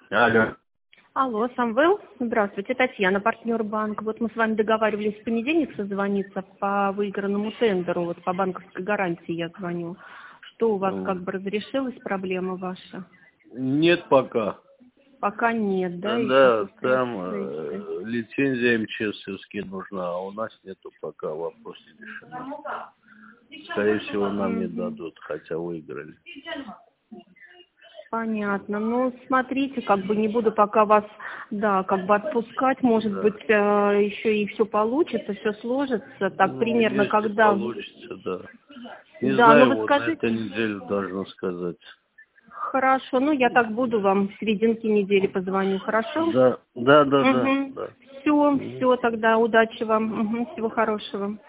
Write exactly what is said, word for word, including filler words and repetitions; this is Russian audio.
Алло. Алло, Самвел? Здравствуйте, Татьяна, партнер банка. Вот мы с вами договаривались в понедельник созвониться по выигранному тендеру, вот по банковской гарантии я звоню. Что у вас как бы разрешилась проблема ваша? Нет пока. Пока нет, да? Да, Еще там э, лицензия МЧСовская нужна, а у нас нету пока, вопрос не решен. Скорее всего, нам не дадут, хотя выиграли. Понятно. Ну, смотрите, как бы не буду пока вас, да, как бы отпускать. Может Да. быть, э, еще и все получится, все сложится. Так Ну, примерно, если когда... получится, да. Не Да, ну знаю, вы вот на скажите... этой неделе должен сказать. Хорошо, ну я так буду вам в серединке недели позвоню, хорошо? Да, да, да, да. Угу. да. Все, все, тогда удачи вам, угу, всего хорошего.